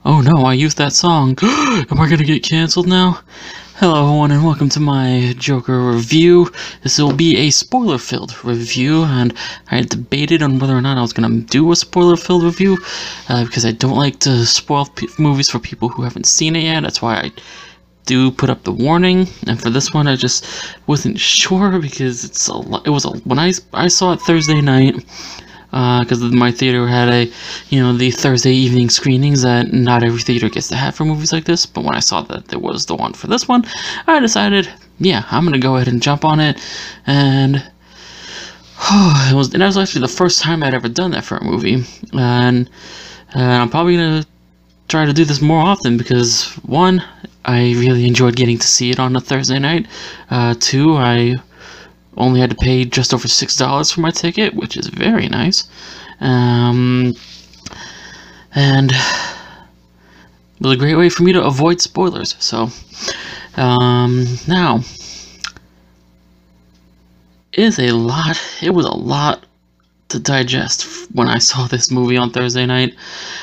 Oh no, I used that song. Am I gonna get canceled now? Hello everyone and welcome to my Joker review. This will be a spoiler-filled review, and I debated on whether or not I was gonna do a spoiler-filled review, because I don't like to spoil movies for people who haven't seen it yet. That's why I do put up the warning, and for this one I just wasn't sure because when I saw it Thursday night, because my theater had the Thursday evening screenings that not every theater gets to have for movies like this. But when I saw that there was the one for this one, I decided, yeah, I'm gonna go ahead and jump on it. And it was actually the first time I'd ever done that for a movie, and I'm probably gonna try to do this more often because one, I really enjoyed getting to see it on a Thursday night. Two, I only had to pay just over $6 for my ticket, which is very nice. And it was a great way for me to avoid spoilers. So, now, it was a lot to digest when I saw this movie on Thursday night.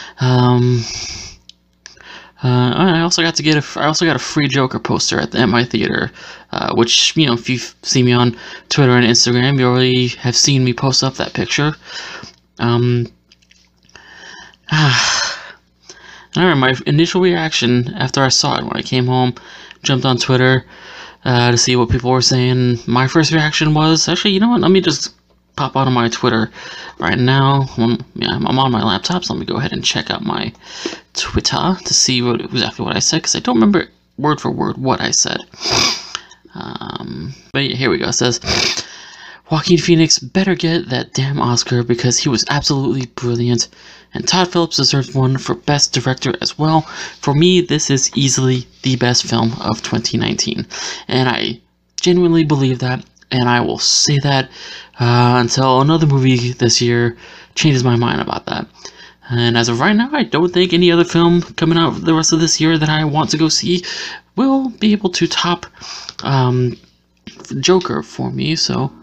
I also got a free Joker poster at my theater, which, if you've seen me on Twitter and Instagram, you already have seen me post up that picture. I remember my initial reaction after I saw it when I came home, jumped on Twitter to see what people were saying. My first reaction was, actually, you know what, let me just pop out of my Twitter right now. I'm on my laptop, so let me go ahead and check out my Twitter to see exactly what I said, because I don't remember word for word what I said. But yeah, here we go. It says, Joaquin Phoenix better get that damn Oscar because he was absolutely brilliant, and Todd Phillips deserves one for Best Director as well. For me, this is easily the best film of 2019, and I genuinely believe that, and I will say that until another movie this year changes my mind about that. And as of right now, I don't think any other film coming out the rest of this year that I want to go see will be able to top Joker for me. So,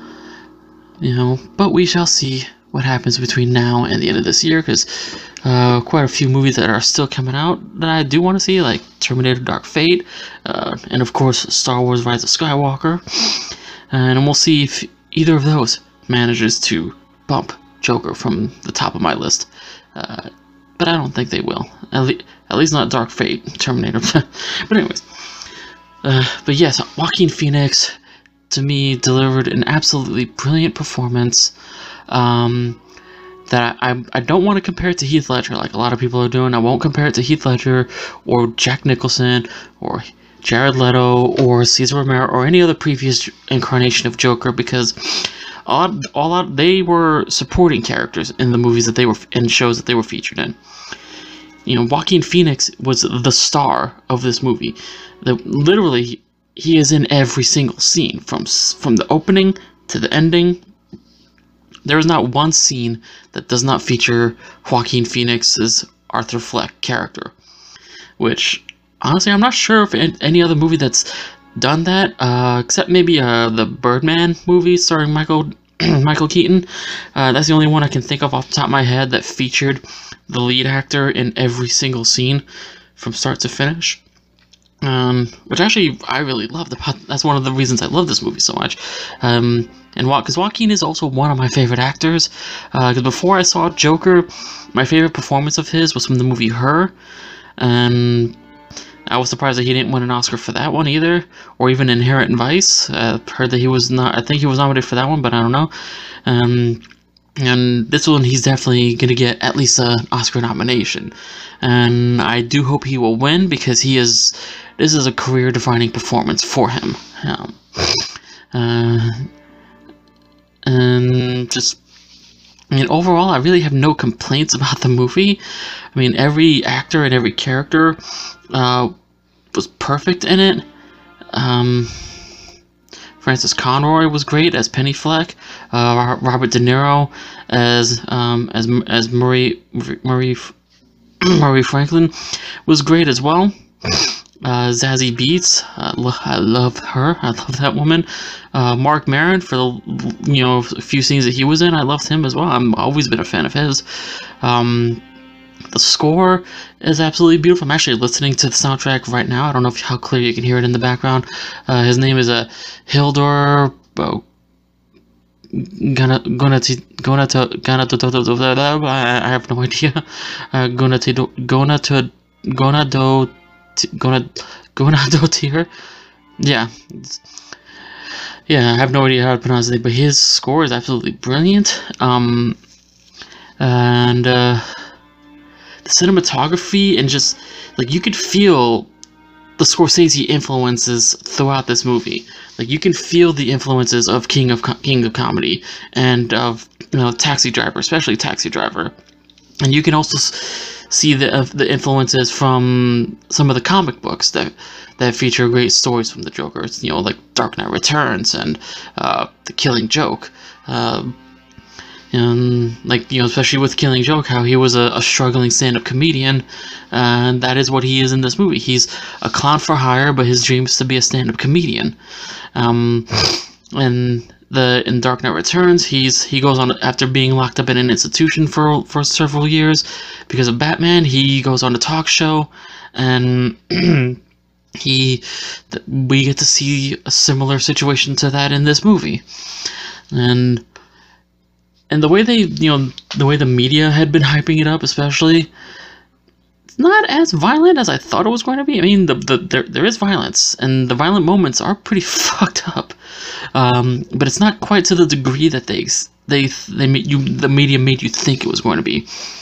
but we shall see what happens between now and the end of this year, because quite a few movies that are still coming out that I do want to see, like Terminator Dark Fate, and of course Star Wars Rise of Skywalker. And we'll see if either of those manages to bump Joker from the top of my list. But I don't think they will. At least not Dark Fate, Terminator. But anyways. But yes, Joaquin Phoenix, to me, delivered an absolutely brilliant performance. That I don't want to compare it to Heath Ledger like a lot of people are doing. I won't compare it to Heath Ledger or Jack Nicholson or Jared Leto or Cesar Romero or any other previous incarnation of Joker, because they were supporting characters in the movies that they were in, shows that they were featured in. Joaquin Phoenix was the star of this movie. Literally, he is in every single scene, from the opening to the ending. There is not one scene that does not feature Joaquin Phoenix's Arthur Fleck character, which, honestly, I'm not sure if any other movie that's done that, except maybe the Birdman movie starring Michael Keaton. That's the only one I can think of off the top of my head that featured the lead actor in every single scene from start to finish. Which actually I really loved. That's one of the reasons I love this movie so much. And because Joaquin is also one of my favorite actors. Because before I saw Joker, my favorite performance of his was from the movie Her, and I was surprised that he didn't win an Oscar for that one either, or even Inherent Vice. Heard that he was not. I think he was nominated for that one, but I don't know. And this one, he's definitely gonna get at least an Oscar nomination, and I do hope he will win, because this is a career-defining performance for him. And just, overall, I really have no complaints about the movie. Every actor and every character was perfect in it. Frances Conroy was great as Penny Fleck. Robert De Niro as Murray Franklin was great as well. Zazie Beetz, I love her. I love that woman. Mark Maron, for the few scenes that he was in, I loved him as well. I've always been a fan of his. The score is absolutely beautiful. I'm actually listening to the soundtrack right now. I don't know how clear you can hear it in the background. His name is Hildur I have no idea. Gonadotir. Yeah. Yeah, I have no idea how to pronounce it, but his score is absolutely brilliant. And the cinematography, and just like you could feel the Scorsese influences throughout this movie. Like you can feel the influences of King of Comedy and of Taxi Driver, especially Taxi Driver, and you can also see the influences from some of the comic books that feature great stories from the Joker. It's, like Dark Knight Returns and The Killing Joke. And especially with Killing Joke, how he was a struggling stand-up comedian, and that is what he is in this movie. He's a clown for hire, but his dream is to be a stand-up comedian. And in Dark Knight Returns, he goes on, after being locked up in an institution for several years because of Batman. He goes on a talk show, and we get to see a similar situation to that in this movie, and the way the way the media had been hyping it up, especially, it's not as violent as I thought it was going to be. I mean, there is violence, and the violent moments are pretty fucked up, but it's not quite to the degree that the media made you think it was going to be.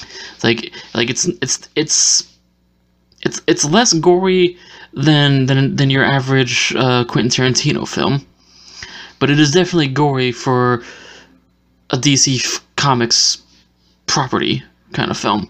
It's less gory than your average Quentin Tarantino film, but it is definitely gory for a DC Comics property kind of film.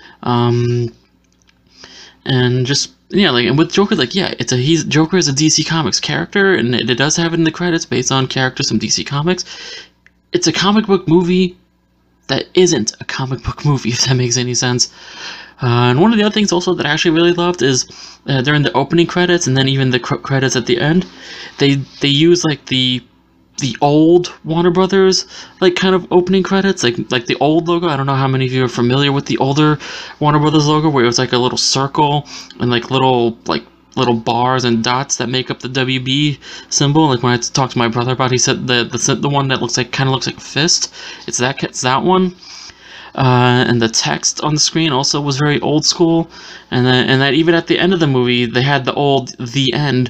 And just, and with Joker, Joker is a DC Comics character, and it does have it in the credits based on characters from DC Comics. It's a comic book movie that isn't a comic book movie, if that makes any sense. And one of the other things also that I actually really loved is during the opening credits, and then even the credits at the end, they use like the old Warner Brothers kind of opening credits, like the old logo. I don't know how many of you are familiar with the older Warner Brothers logo, where it was like a little circle and little bars and dots that make up the WB symbol. Like when I talked to my brother about it, he said the one that kind of looks like a fist. It's that one. And the text on the screen also was very old school, and that even at the end of the movie they had the end,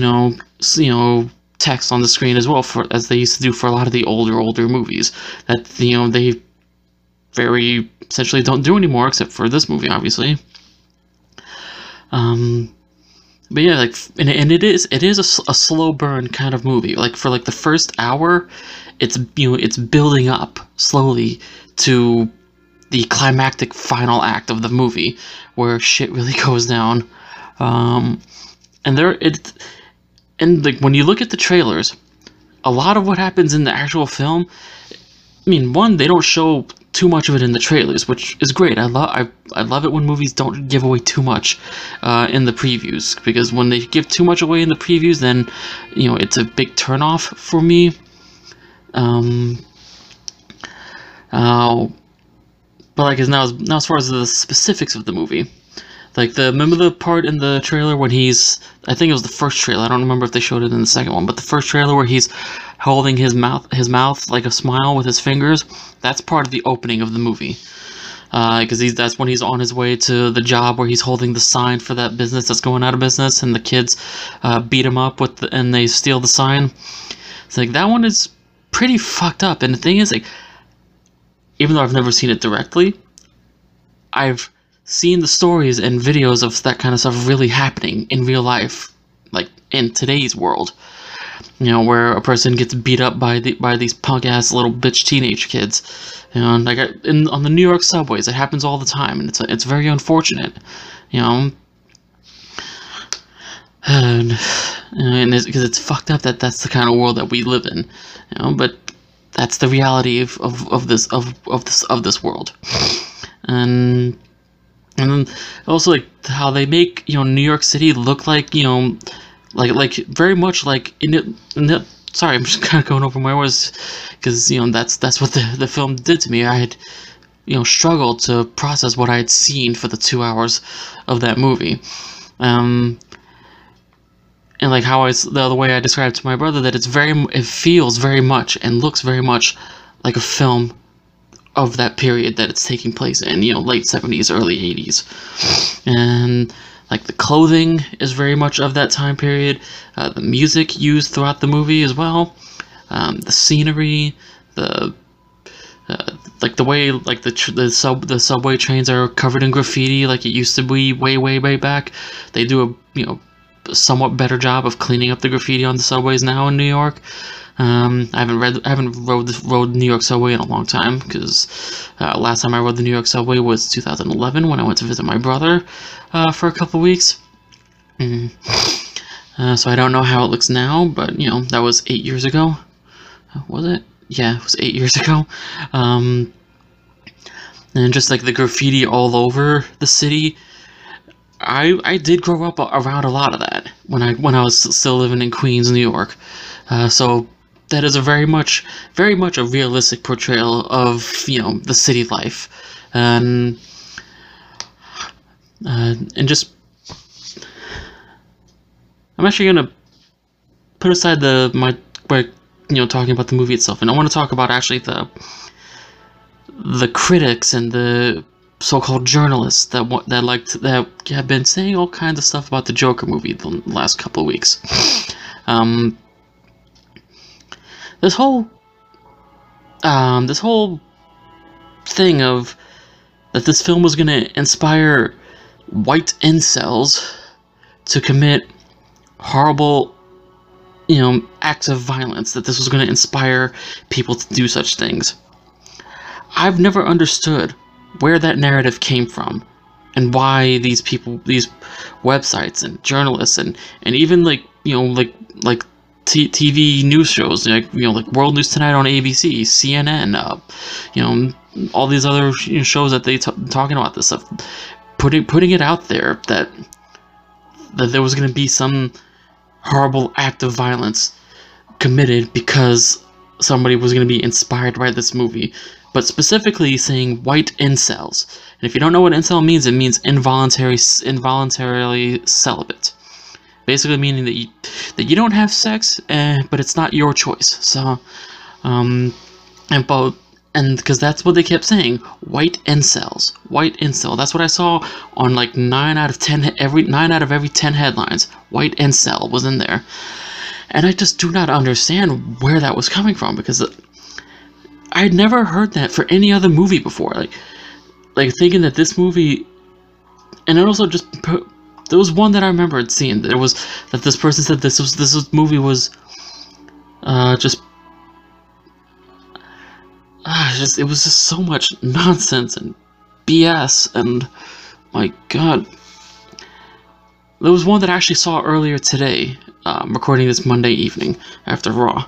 text on the screen as well, as they used to do for a lot of the older movies that they very essentially don't do anymore, except for this movie, obviously. But yeah, and it is a slow burn kind of movie. For the first hour, it's building up slowly to the climactic final act of the movie, where shit really goes down. And when you look at the trailers, a lot of what happens in the actual film, I mean, one, they don't show too much of it in the trailers, which is great. I love it when movies don't give away too much in the previews, because when they give too much away in the previews, then it's a big turnoff for me. But now as far as the specifics of the movie, remember the part in the trailer when I think it was the first trailer, I don't remember if they showed it in the second one, but the first trailer where he's holding his mouth like a smile with his fingers, that's part of the opening of the movie. Because that's when he's on his way to the job where he's holding the sign for that business that's going out of business, and the kids beat him up and they steal the sign. It's that one is pretty fucked up, and the thing is, even though I've never seen it directly, I've seen the stories and videos of that kind of stuff really happening in real life, in today's world. Where a person gets beat up by these punk-ass little bitch teenage kids. On the New York subways, it happens all the time, and it's very unfortunate. And because it's fucked up that's the kind of world that we live in. But that's the reality of this world. And then also how they make New York City look like very much sorry, I'm just kind of going over my words, because that's what the film did to me. I had struggled to process what I had seen for the 2 hours of that movie. And like how the way I described to my brother, that it feels very much and looks very much like a film of that period that it's taking place in, late 70s, early 80s. And like the clothing is very much of that time period, the music used throughout the movie as well, the scenery, like the way like the subway trains are covered in graffiti like it used to be way back. They do a somewhat better job of cleaning up the graffiti on the subways now in New York. I haven't rode New York subway in a long time, because last time I rode the New York subway was 2011 when I went to visit my brother for a couple weeks. So I don't know how it looks now, but that was 8 years ago. Was it? Yeah, it was 8 years ago. And just like the graffiti all over the city. I did grow up around a lot of that when I was still living in Queens, New York. So that is a very much a realistic portrayal of the city life, and just I'm actually gonna put aside talking about the movie itself, and I want to talk about actually the critics and the so-called journalists that have been saying all kinds of stuff about the Joker movie the last couple of weeks. This whole thing of that this film was going to inspire white incels to commit horrible, acts of violence, that this was going to inspire people to do such things. I've never understood where that narrative came from, and why these websites and journalists and even like TV news shows, like World News Tonight on ABC, CNN, all these other shows that they talking about this stuff, putting it out there that there was going to be some horrible act of violence committed because somebody was going to be inspired by this movie. But specifically saying white incels. And if you don't know what incel means, it means involuntarily celibate. Basically meaning that you don't have sex, but it's not your choice. So, and because that's what they kept saying, white incels, white incel. That's what I saw on like 9 out of every 10 headlines. White incel was in there, and I just do not understand where that was coming from, because I'd never heard that for any other movie before. Like thinking that this movie, and it also just there was one that I remembered seeing. There was that this person said this movie was it was just so much nonsense and BS, and my God. There was one that I actually saw earlier today, recording this Monday evening after Raw.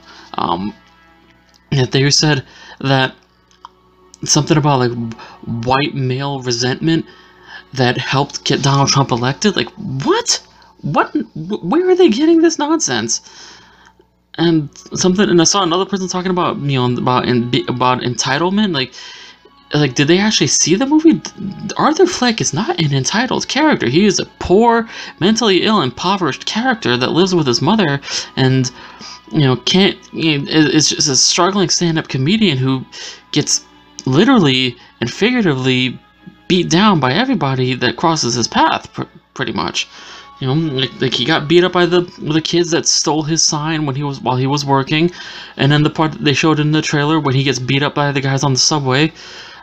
They said that something about like white male resentment that helped get Donald Trump elected. Like, what? Where are they getting this nonsense? And I saw another person talking about about entitlement. Like, did they actually see the movie? Arthur Fleck is not an entitled character. He is a poor, mentally ill, impoverished character that lives with his mother, and is just a struggling stand-up comedian who gets literally and figuratively beat down by everybody that crosses his path, pretty much. Like he got beat up by the kids that stole his sign while he was working, and then the part that they showed in the trailer when he gets beat up by the guys on the subway.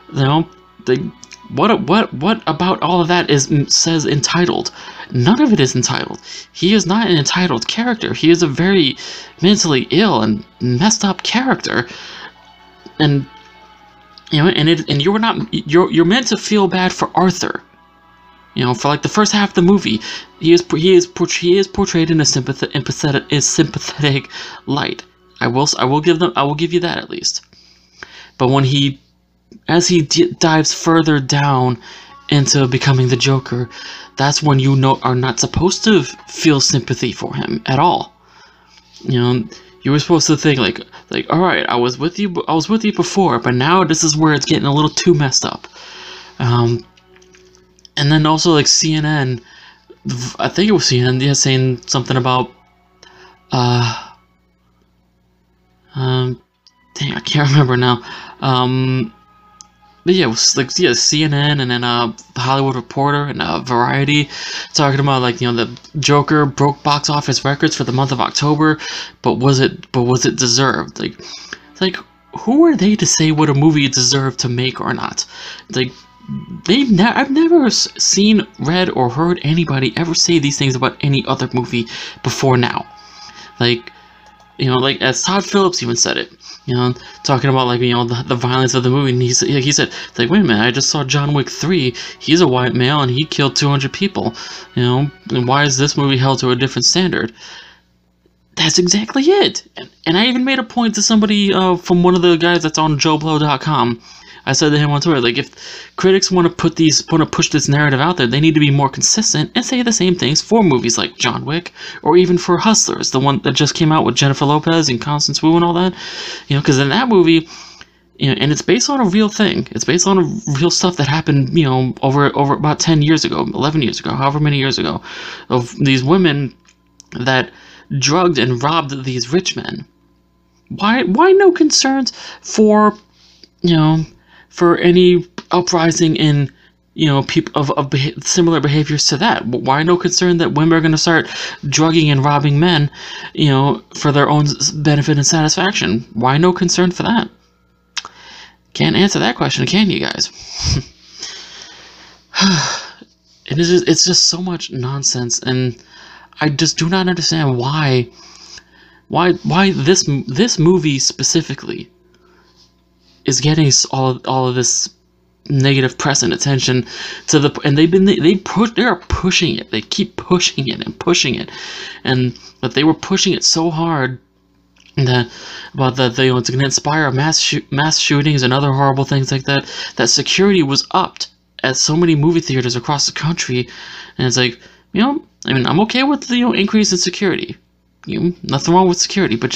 What about all of that says entitled? None of it is entitled. He is not an entitled character. He is a very mentally ill and messed up character, and you're meant to feel bad for Arthur. For like the first half of the movie, he is portrayed in a sympathetic light. I will give you that at least. But as he dives further down into becoming the Joker, that's when are not supposed to feel sympathy for him at all. You were supposed to think like, all right, I was with you before, but now this is where it's getting a little too messed up. And then also like CNN, I think it was CNN, yeah, saying something about, dang, I can't remember now. But yeah, it was like, yeah, CNN, and then the Hollywood Reporter and Variety talking about, like, you know, the Joker broke box office records for the month of October, but was it deserved? Like who are they to say what a movie deserved to make or not? Like, I've never seen, read, or heard anybody ever say these things about any other movie before now. Like, you know, like, as Todd Phillips even said it, you know, talking about, like, you know, the violence of the movie, and he said, like, wait a minute, I just saw John Wick 3, he's a white male, and he killed 200 people, you know, and why is this movie held to a different standard? That's exactly it. And I even made a point to somebody from one of the guys that's on JoeBlow.com. I said to him on Twitter, like, if critics want to push this narrative out there, they need to be more consistent and say the same things for movies like John Wick, or even for Hustlers, the one that just came out with Jennifer Lopez and Constance Wu and all that. You know, because in that movie, you know, and it's based on a real thing. It's based on real stuff that happened, you know, over about 10 years ago, 11 years ago, however many years ago, of these women that drugged and robbed these rich men. Why no concerns for, you know, for any uprising in, you know, people of similar behaviors to that? Why no concern that women are going to start drugging and robbing men, you know, for their own benefit and satisfaction? Why no concern for that? Can't answer that question, can you guys? It's just so much nonsense, and I just do not understand why this movie specifically is getting all of this negative press and attention to and they're pushing it. They keep pushing it and pushing it, and but they were pushing it so hard that about that you know, it's going to inspire mass shootings and other horrible things like that. That security was upped at so many movie theaters across the country, and it's like, you know, I mean, I'm okay with the, you know, increase in security. You know, nothing wrong with security, but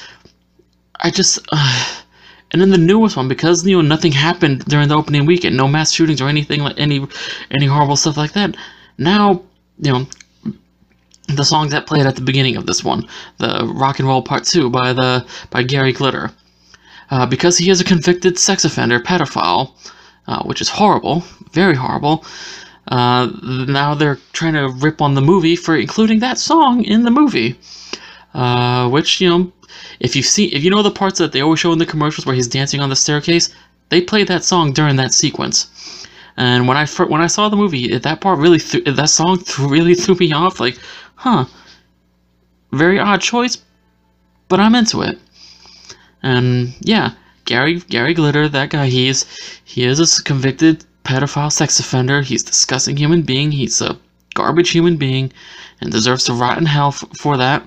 and then the newest one, because, you know, nothing happened during the opening weekend, no mass shootings or anything like any horrible stuff like that. Now, you know, the song that played at the beginning of this one, the Rock and Roll Part 2 by Gary Glitter, because he is a convicted sex offender, pedophile, which is horrible, very horrible. Now they're trying to rip on the movie for including that song in the movie, which, you know, if you know the parts that they always show in the commercials where he's dancing on the staircase, they played that song during that sequence. And when I saw the movie, that song really threw me off. Like, huh, very odd choice, but I'm into it. And yeah, Gary Glitter, that guy, he is a convicted pedophile sex offender. He's a disgusting human being. He's a garbage human being, and deserves to rot in hell for that.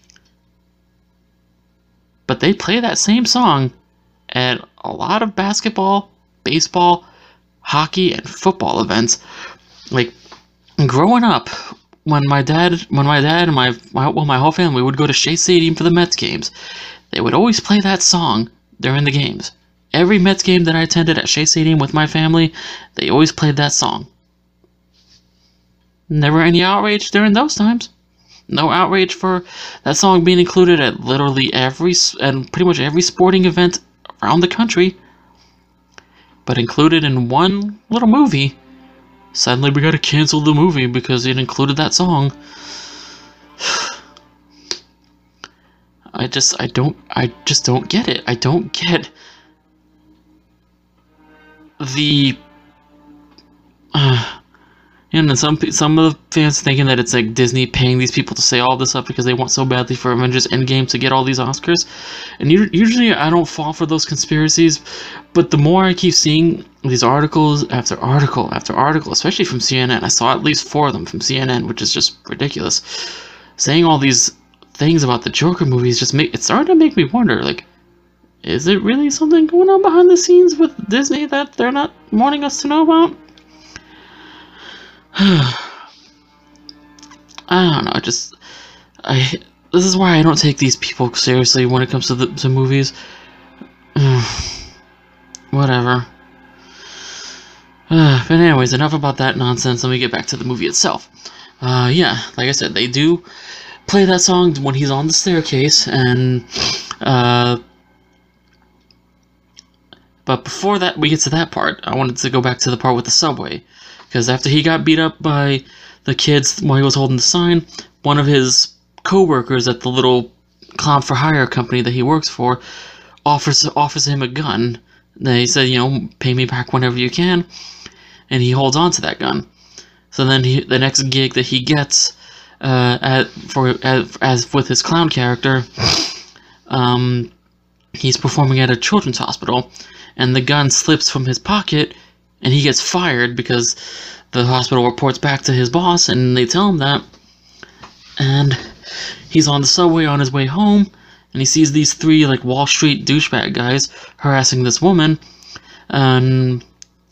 But they play that same song at a lot of basketball, baseball, hockey, and football events. Like, growing up, when my dad and my whole family would go to Shea Stadium for the Mets games, they would always play that song during the games. Every Mets game that I attended at Shea Stadium with my family, they always played that song. Never any outrage during those times. No outrage for that song being included at literally pretty much every sporting event around the country. But included in one little movie, suddenly we gotta cancel the movie because it included that song. I just don't get it. I don't get the and some of the fans thinking that it's like Disney paying these people to say all this stuff because they want so badly for Avengers Endgame to get all these Oscars. And usually I don't fall for those conspiracies, but the more I keep seeing these articles after article after article, especially from CNN, I saw at least 4 of them from CNN, which is just ridiculous, saying all these things about the Joker movies, it's starting to make me wonder, like, is it really something going on behind the scenes with Disney that they're not wanting us to know about? I don't know, this is why I don't take these people seriously when it comes to movies. Whatever. But anyways, enough about that nonsense. Let me get back to the movie itself. Yeah, like I said, they do play that song when he's on the staircase, and but before that, we get to that part, I wanted to go back to the part with the subway, because after he got beat up by the kids while he was holding the sign, one of his co-workers at the little clown for hire company that he works for offers him a gun. They said, you know, pay me back whenever you can, and he holds on to that gun. So then the next gig that he gets as with his clown character, he's performing at a children's hospital, and the gun slips from his pocket, and he gets fired because the hospital reports back to his boss, and they tell him that. And he's on the subway on his way home, and he sees these three like Wall Street douchebag guys harassing this woman, and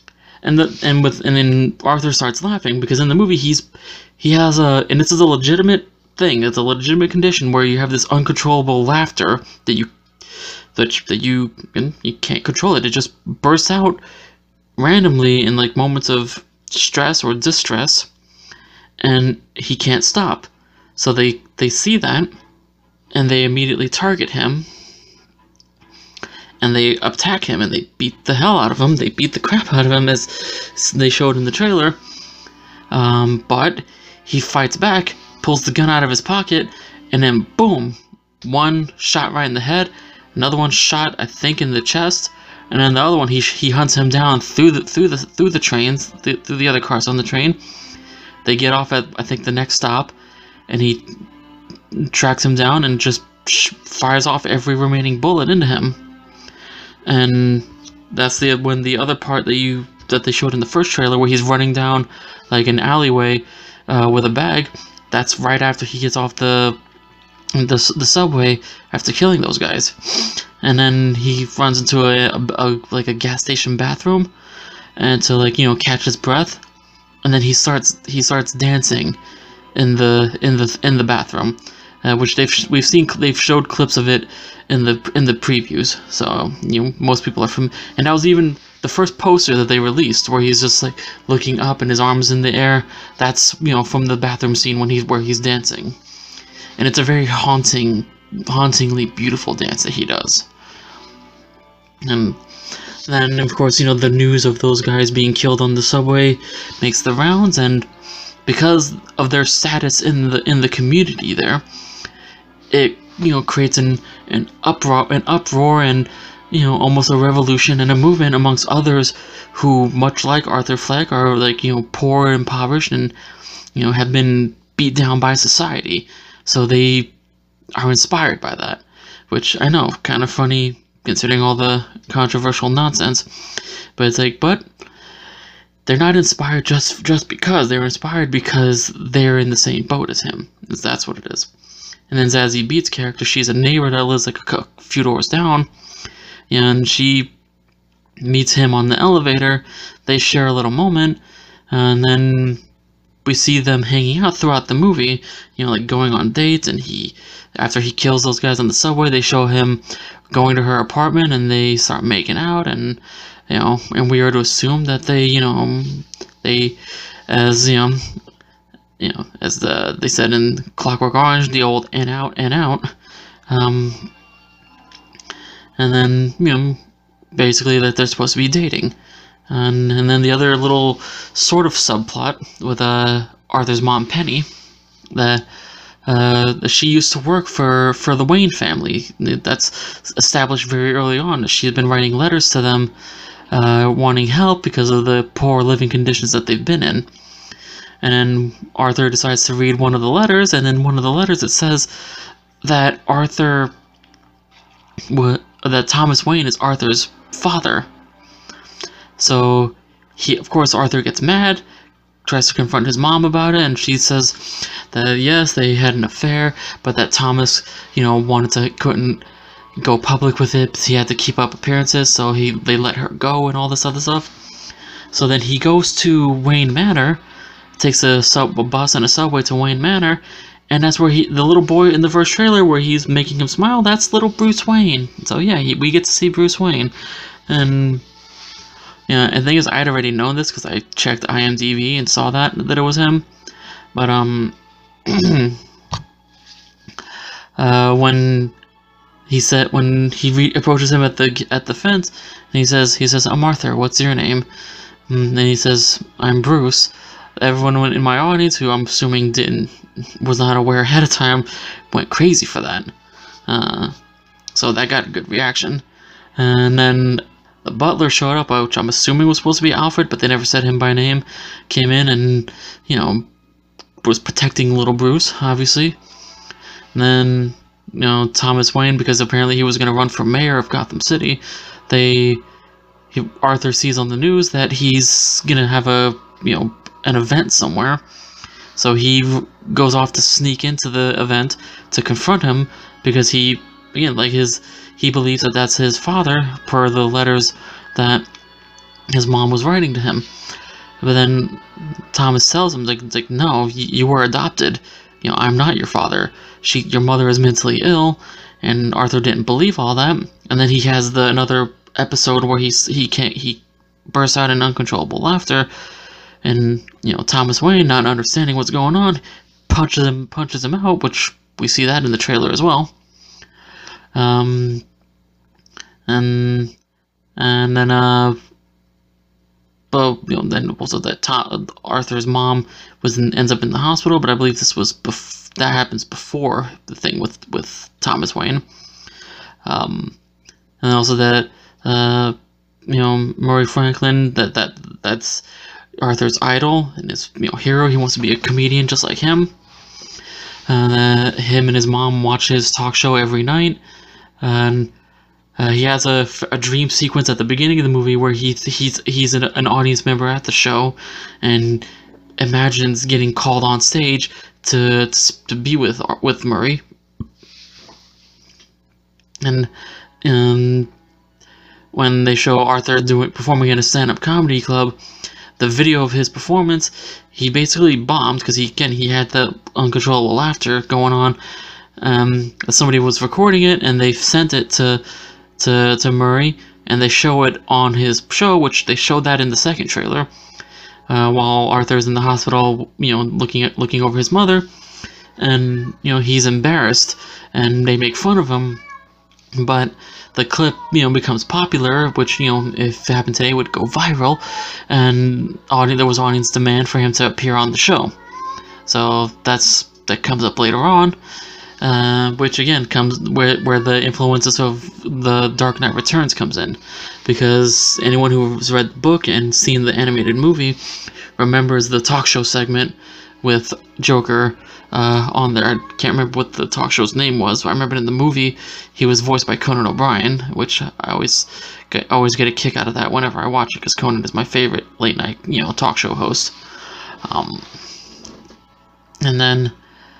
then Arthur starts laughing, because in the movie he has and this is a legitimate thing. It's a legitimate condition where you have this uncontrollable laughter that you can't control it. It just bursts out randomly in like moments of stress or distress, and he can't stop. So they see that, and they immediately target him, and they attack him, and they beat the hell out of him. They beat the crap out of him, as they showed in the trailer. But he fights back, pulls the gun out of his pocket, and then boom, one shot right in the head, another one shot I think in the chest, and then the other one he hunts him down through the trains, through the other cars on the train. They get off at I think the next stop, and he tracks him down and just fires off every remaining bullet into him. And that's when the other part that they showed in the first trailer, where he's running down like an alleyway with a bag. That's right after he gets off the subway after killing those guys, and then he runs into a gas station bathroom, and to catch his breath, and then he starts dancing in the bathroom, which they've showed clips of it in the previews, so most people are from, and that was even the first poster that they released, where he's just like looking up and his arms in the air. That's from the bathroom scene where he's dancing, and it's a very hauntingly beautiful dance that he does. And then of course the news of those guys being killed on the subway makes the rounds, and because of their status in the community there, it creates an uproar and almost a revolution and a movement amongst others who, much like Arthur Fleck, are poor and impoverished and have been beat down by society. So they are inspired by that, which I know, kind of funny considering all the controversial nonsense, but it's like, but they're not inspired just because. They're inspired because they're in the same boat as him. That's what it is. And then Zazie Beetz' character, she's a neighbor that lives like a few doors down, and she meets him on the elevator. They share a little moment, and then we see them hanging out throughout the movie, like going on dates, and after he kills those guys on the subway, they show him going to her apartment, and they start making out, and and we are to assume that they they said in Clockwork Orange, the old and out, and then basically that they're supposed to be dating, and then the other little sort of subplot with Arthur's mom, Penny, that she used to work for the Wayne family. That's established very early on. She had been writing letters to them, wanting help because of the poor living conditions that they've been in. And then Arthur decides to read one of the letters, and in one of the letters it says that that Thomas Wayne is Arthur's father. So of course Arthur gets mad, tries to confront his mom about it, and she says that yes, they had an affair, but that Thomas, couldn't go public with it because he had to keep up appearances, so they let her go and all this other stuff. So then he goes to Wayne Manor, takes a bus and a subway to Wayne Manor, And that's where the little boy in the first trailer where he's making him smile, that's little Bruce Wayne. So yeah, we get to see Bruce Wayne. And yeah, and the thing is, I had already known this because I checked IMDb and saw that it was him. But when he approaches him at the fence, and he says, "I'm Arthur. What's your name?" And then he says, "I'm Bruce." Everyone in my audience, who I'm assuming was not aware ahead of time, went crazy for that. So that got a good reaction. And then the butler showed up, which I'm assuming was supposed to be Alfred, but they never said him by name. Came in and, was protecting little Bruce, obviously. And then, Thomas Wayne, because apparently he was going to run for mayor of Gotham City, Arthur sees on the news that he's going to have an event somewhere. So he goes off to sneak into the event to confront him, because he believes that that's his father, per the letters that his mom was writing to him. But then Thomas tells him, like, no, you were adopted. I'm not your father. Your mother is mentally ill. And Arthur didn't believe all that. And then he has another episode where he bursts out in uncontrollable laughter. And, Thomas Wayne, not understanding what's going on, punches him out, which we see that in the trailer as well. And then, but then also that Arthur's mom ends up in the hospital, but I believe that happens before the thing with Thomas Wayne. And also that Murray Franklin, that's Arthur's idol and his hero. He wants to be a comedian just like him. Him and his mom watch his talk show every night, and he has a dream sequence at the beginning of the movie where he's an audience member at the show, and imagines getting called on stage to be with Murray. And when they show Arthur performing in a stand-up comedy club, the video of his performance, he basically bombed because he had the uncontrollable laughter going on. Somebody was recording it, and they sent it to Murray, and they show it on his show, which they showed that in the second trailer, while Arthur's in the hospital, looking over his mother, and he's embarrassed, and they make fun of him, but the clip, becomes popular, which, if it happened today, would go viral, and there was audience demand for him to appear on the show. So that comes up later on, which again comes where the influences of the Dark Knight Returns comes in, because anyone who's read the book and seen the animated movie remembers the talk show segment with Joker on there. I can't remember what the talk show's name was, but I remember in the movie he was voiced by Conan O'Brien, which I always get a kick out of that whenever I watch it, because Conan is my favorite late night talk show host. And then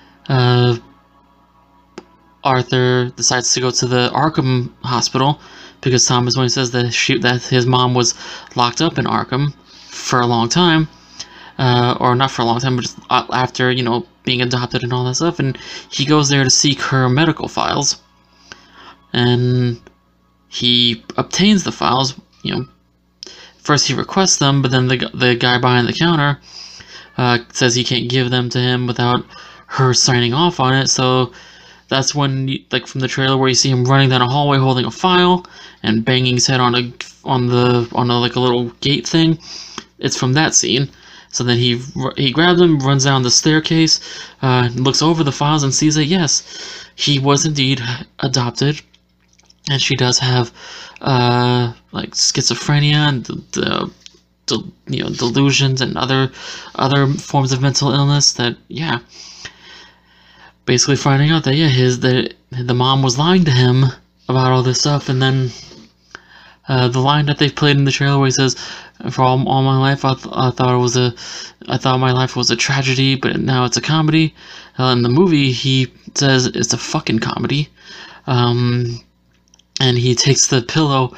Arthur decides to go to the Arkham Hospital because Thomas Wayne says that his mom was locked up in Arkham for a long time. Or not for a long time, but just after, being adopted and all that stuff, and he goes there to seek her medical files, and he obtains the files. First he requests them, but then the guy behind the counter says he can't give them to him without her signing off on it. So that's when, from the trailer where you see him running down a hallway holding a file and banging his head on a little gate thing. It's from that scene. So then he grabs him, runs down the staircase, looks over the files and sees that yes, he was indeed adopted, and she does have schizophrenia and delusions and other forms of mental illness. That basically finding out that the mom was lying to him about all this stuff. And then the line that they played in the trailer where he says, "For all my life, I thought my life was a tragedy, but now it's a comedy." In the movie, he says it's a fucking comedy, and he takes the pillow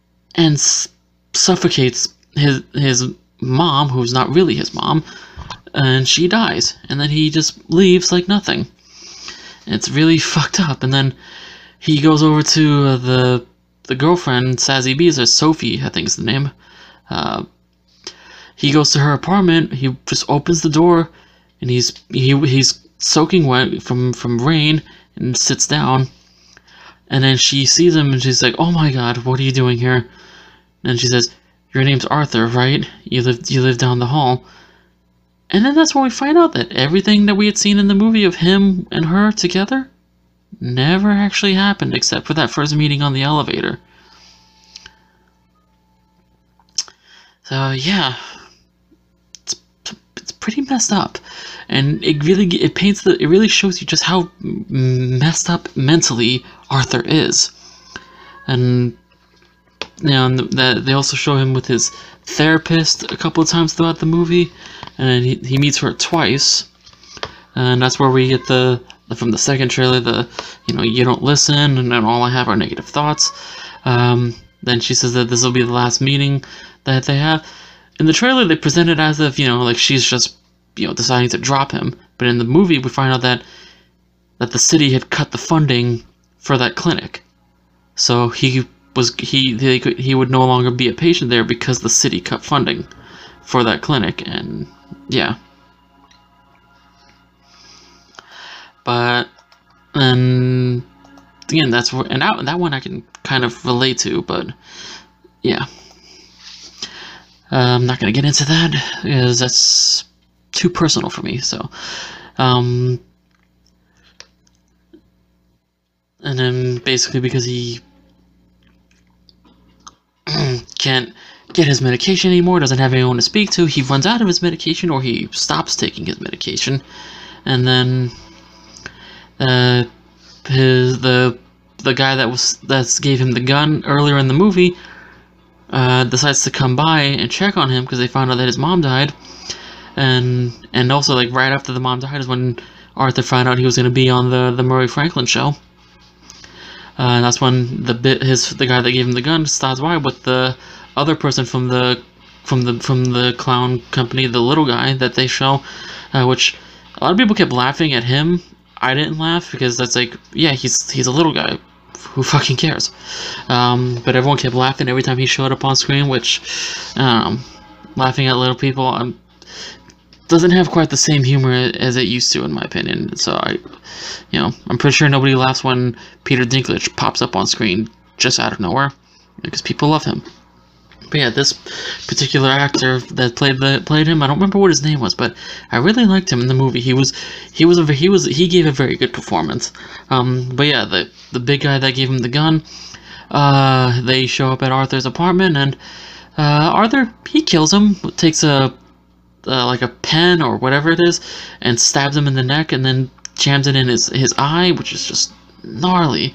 and suffocates his mom, who's not really his mom, and she dies, and then he just leaves like nothing. It's really fucked up. And then he goes over to the girlfriend, Sassy Bees, or Sophie, I think is the name. He goes to her apartment. He just opens the door, and he's soaking wet from rain, and sits down. And then she sees him, and she's like, "Oh my God, what are you doing here?" And she says, "Your name's Arthur, right? You live down the hall." And then that's when we find out that everything that we had seen in the movie of him and her together never actually happened, except for that first meeting on the elevator. So yeah, it's pretty messed up, and it really shows you just how messed up mentally Arthur is. And you know, that they also show him with his therapist a couple of times throughout the movie, and he meets her twice, and that's where we get from the second trailer, you don't listen, and then all I have are negative thoughts. Then she says that this will be the last meeting that they have. In the trailer, they present it as if, like she's just, deciding to drop him. But in the movie, we find out that the city had cut the funding for that clinic. So he would no longer be a patient there because the city cut funding for that clinic, and yeah. But and again, that's where, and that one I can kind of relate to, but yeah. I'm not gonna get into that because that's too personal for me. So, and then basically because he can't get his medication anymore, doesn't have anyone to speak to, he runs out of his medication, or he stops taking his medication, and then the guy that gave him the gun earlier in the movie decides to come by and check on him because they found out that his mom died, and also like right after the mom died is when Arthur found out he was going to be on the Murray Franklin show. And that's when the guy that gave him the gun stops by with the other person from the clown company, the little guy that they show, which a lot of people kept laughing at him. I didn't laugh because that's like, yeah, he's a little guy. Who fucking cares? But everyone kept laughing every time he showed up on screen, which, laughing at little people doesn't have quite the same humor as it used to, in my opinion. So I'm pretty sure nobody laughs when Peter Dinklage pops up on screen just out of nowhere, because people love him. But yeah, this particular actor that played him, I don't remember what his name was, but I really liked him in the movie. He gave a very good performance. But yeah, the big guy that gave him the gun, they show up at Arthur's apartment, and Arthur, he kills him, takes like a pen or whatever it is, and stabs him in the neck, and then jams it in his eye, which is just gnarly,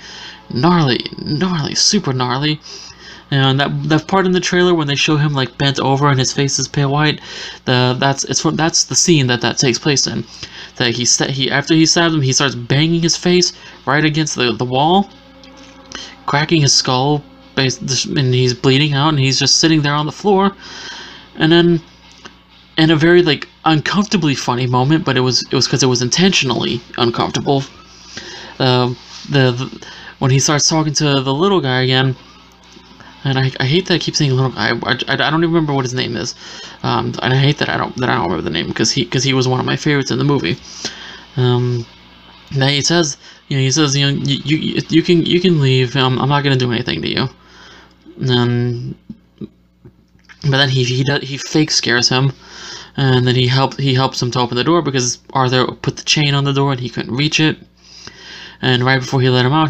super gnarly. And that part in the trailer when they show him like bent over and his face is pale white, that's the scene that takes place in. That after he stabs him, he starts banging his face right against the wall, cracking his skull, and he's bleeding out, and he's just sitting there on the floor. And then, in a very like uncomfortably funny moment, but it was because it was intentionally uncomfortable. When he starts talking to the little guy again. And I hate that I keep saying little guy. I don't even remember what his name is, and I hate that I don't remember the name because he was one of my favorites in the movie. Now he says you can leave. I'm not gonna do anything to you. But then he fake scares him, and then he helps him to open the door because Arthur put the chain on the door and he couldn't reach it. And right before he let him out,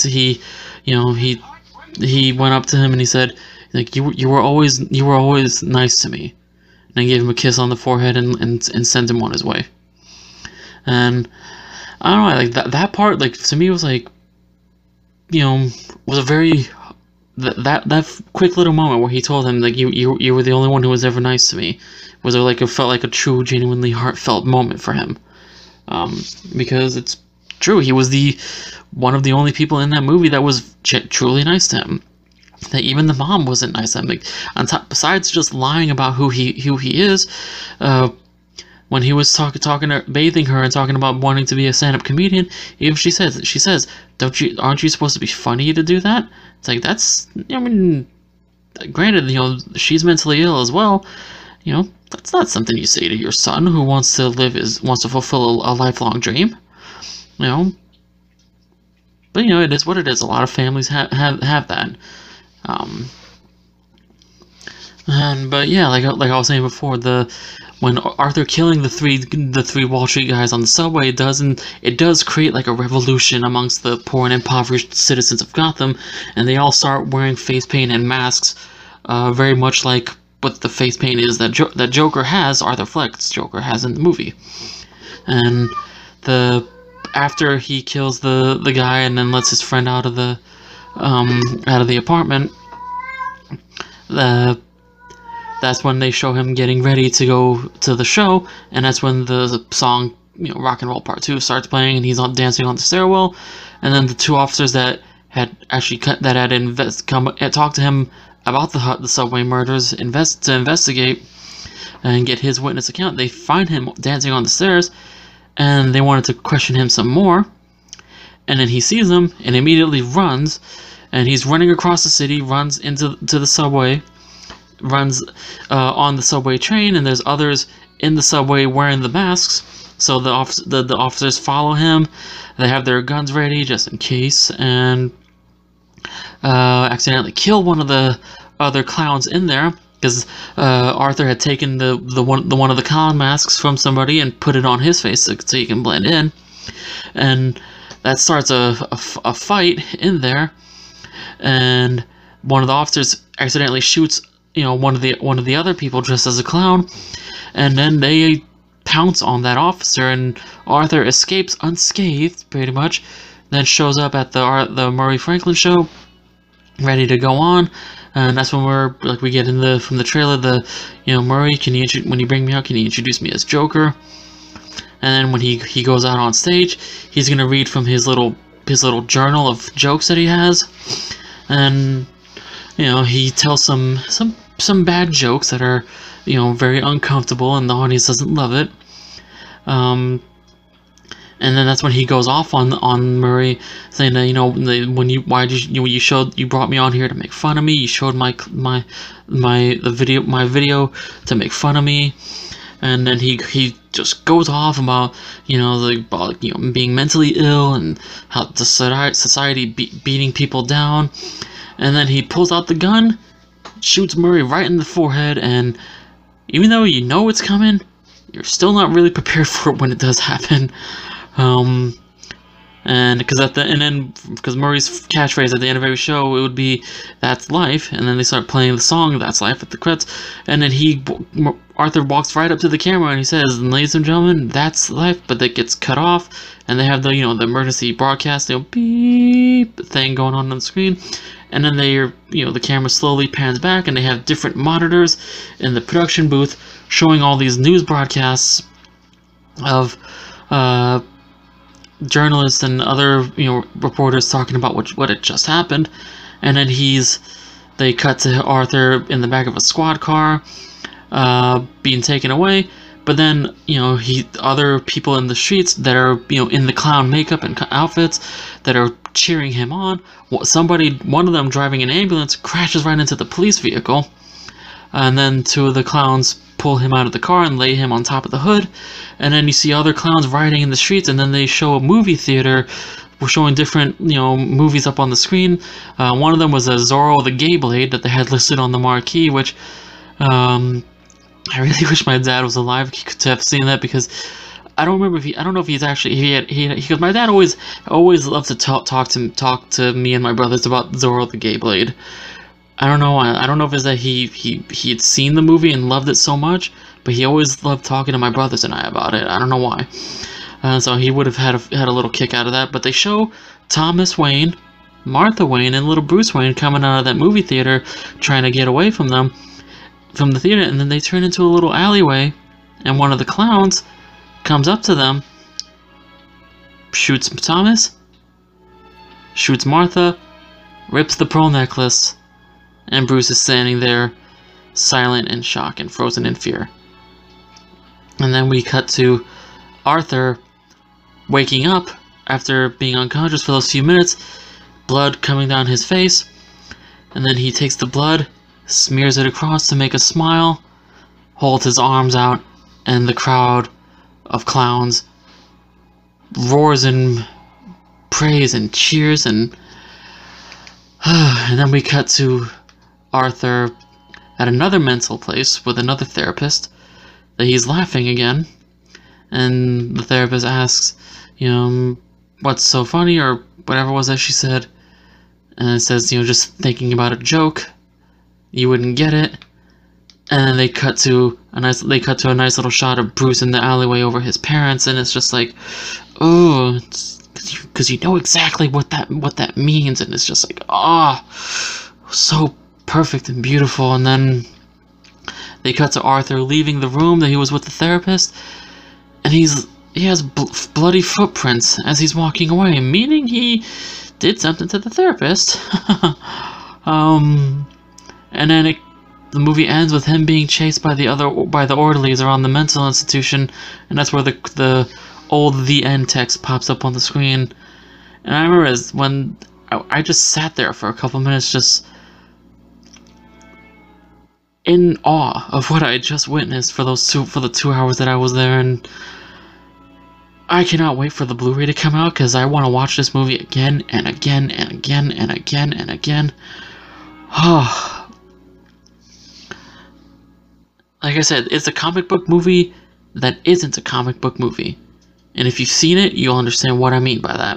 he went up to him and he said, like, you were always nice to me, and I gave him a kiss on the forehead and sent him on his way. And I don't know, like that part, like to me was like, was a very that quick little moment where he told him like you were the only one who was ever nice to me, it felt like a true, genuinely heartfelt moment for him, because it's true, he was one of the only people in that movie that was truly nice to him. That even the mom wasn't nice to him. Like, besides just lying about who he is, when he was talking to, bathing her and talking about wanting to be a stand-up comedian, even she says, aren't you supposed to be funny to do that? It's like, that's, I mean, granted, you know, she's mentally ill as well. You know, that's not something you say to your son who wants to fulfill a lifelong dream. You know, but you know, it is what it is. A lot of families have that. But yeah, like I was saying before, when Arthur killing the three Wall Street guys on the subway it does create like a revolution amongst the poor and impoverished citizens of Gotham, and they all start wearing face paint and masks, very much like what the face paint is that Joker has, Arthur Fleck's Joker has in the movie. And after he kills the guy and then lets his friend out of the apartment, that's when they show him getting ready to go to the show, and that's when the song, you know, Rock and Roll Part 2 starts playing, and he's dancing on the stairwell, and then the two officers that had talked to him about the subway murders to investigate and get his witness account, they find him dancing on the stairs, and they wanted to question him some more, and then he sees them and immediately runs, and he's running across the city, runs into the subway, runs on the subway train, and there's others in the subway wearing the masks, so the officers follow him. They have their guns ready just in case, and accidentally kill one of the other clowns in there, because Arthur had taken the one of the clown masks from somebody and put it on his face so he can blend in, and that starts a fight in there, and one of the officers accidentally shoots, you know, one of the other people dressed as a clown, and then they pounce on that officer, and Arthur escapes unscathed pretty much, then shows up at the Murray Franklin show ready to go on. And that's when we get from the trailer, Murray, when you bring me out, can you introduce me as Joker? And then when he goes out on stage, he's gonna read from his little journal of jokes that he has, and you know, he tells some bad jokes that are, you know, very uncomfortable, and the audience doesn't love it. And then that's when he goes off on Murray, saying that, you know, you brought me on here to make fun of me. You showed my video to make fun of me, and then he just goes off about, you know, being mentally ill and how the society beating people down, and then he pulls out the gun, shoots Murray right in the forehead, and even though you know it's coming, you're still not really prepared for it when it does happen. And because Murray's catchphrase at the end of every show, it would be "That's life," and then they start playing the song "That's Life" at the credits, and then Arthur walks right up to the camera and he says, "Ladies and gentlemen, that's life," but that gets cut off, and they have the emergency broadcast, beep thing going on the screen, and then the camera slowly pans back, and they have different monitors in the production booth showing all these news broadcasts of journalists and other reporters talking about what had just happened, and then they cut to Arthur in the back of a squad car, being taken away. But then other people in the streets that are in the clown makeup and outfits that are cheering him on. One of them driving an ambulance crashes right into the police vehicle, and then two of the clowns pull him out of the car and lay him on top of the hood, and then you see other clowns riding in the streets, and then they show a movie theater. We're showing different movies up on the screen. One of them was a Zorro the Gay Blade that they had listed on the marquee, which I really wish my dad was alive to have seen that, because I don't know if he's actually because my dad always loved to talk to me and my brothers about Zorro the Gay Blade. I don't know if it's that he had seen the movie and loved it so much, but he always loved talking to my brothers and I about it. I don't know why. So he would have had a little kick out of that. But they show Thomas Wayne, Martha Wayne, and little Bruce Wayne coming out of that movie theater, trying to get away from the theater, and then they turn into a little alleyway, and one of the clowns comes up to them, shoots Thomas, shoots Martha, rips the pearl necklace, and Bruce is standing there, silent in shock and frozen in fear. And then we cut to Arthur waking up after being unconscious for those few minutes, blood coming down his face, and then he takes the blood, smears it across to make a smile, holds his arms out, and the crowd of clowns roars in praise and cheers, and then we cut to Arthur at another mental place with another therapist, that he's laughing again, and the therapist asks, what's so funny, or whatever it was that she said, and it says, just thinking about a joke, you wouldn't get it, and then they cut to a nice little shot of Bruce in the alleyway over his parents, and it's just like, oh, because you know exactly what that means, and it's just like, so perfect and beautiful. And then they cut to Arthur leaving the room that he was with the therapist, and he has bloody footprints as he's walking away, meaning he did something to the therapist. And then the movie ends with him being chased by the orderlies around the mental institution, and that's where the old "the end" text pops up on the screen. And I remember when I just sat there for a couple minutes, just in awe of what I had just witnessed for the 2 hours that I was there, and I cannot wait for the Blu-ray to come out, because I want to watch this movie again and again and again and again and again. Like I said, it's a comic book movie that isn't a comic book movie. And if you've seen it, you'll understand what I mean by that.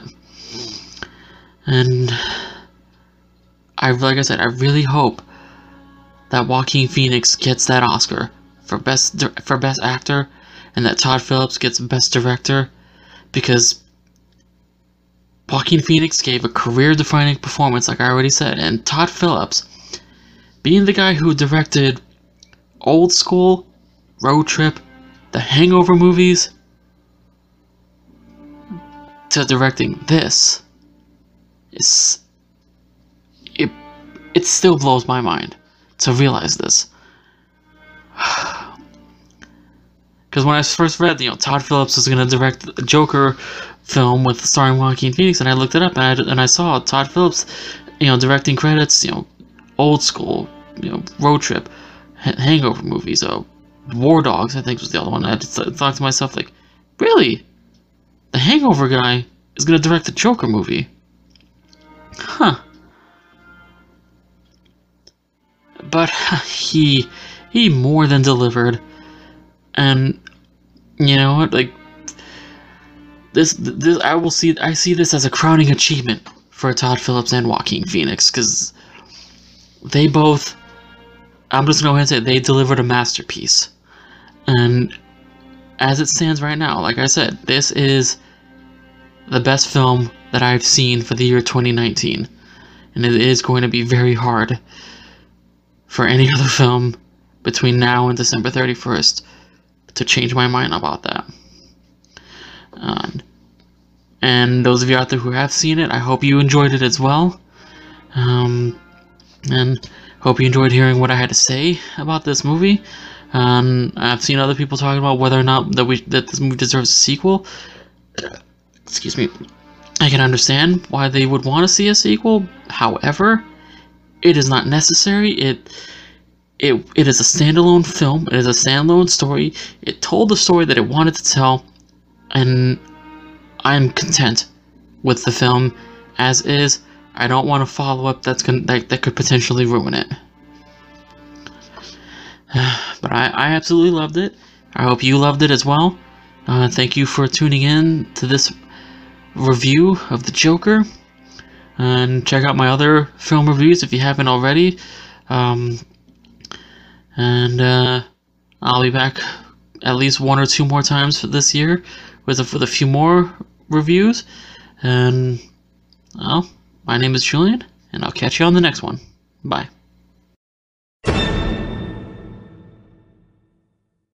And like I said, I really hope that Joaquin Phoenix gets that Oscar for best actor, and that Todd Phillips gets best director, because Joaquin Phoenix gave a career-defining performance, like I already said, and Todd Phillips, being the guy who directed Old School, Road Trip, the Hangover movies, to directing this, it still blows my mind to realize this. Because when I first read, Todd Phillips was going to direct a Joker film starring Joaquin Phoenix, and I looked it up, and I saw Todd Phillips, directing credits, Old School, Road Trip, Hangover movies, War Dogs, I think was the other one. I just thought to myself, like, really? The Hangover guy is going to direct the Joker movie? Huh. But he more than delivered, and you know what, like, this I see this as a crowning achievement for Todd Phillips and Joaquin Phoenix, because they both, I'm just going to say, they delivered a masterpiece. And as it stands right now, like I said, this is the best film that I've seen for the year 2019, and it is going to be very hard for any other film between now and December 31st to change my mind about that. And those of you out there who have seen it, I hope you enjoyed it as well. And hope you enjoyed hearing what I had to say about this movie. I've seen other people talking about whether or not that this movie deserves a sequel. Excuse me. I can understand why they would want to see a sequel. However, it is not necessary. It is a standalone film. It is a standalone story. It told the story that it wanted to tell, and I'm content with the film as is. I don't want a follow-up that could potentially ruin it. But I absolutely loved it. I hope you loved it as well. Thank you for tuning in to this review of The Joker. And check out my other film reviews if you haven't already. And I'll be back at least 1 or 2 more times for this year with a few more reviews. And, well, my name is Julian, and I'll catch you on the next one. Bye.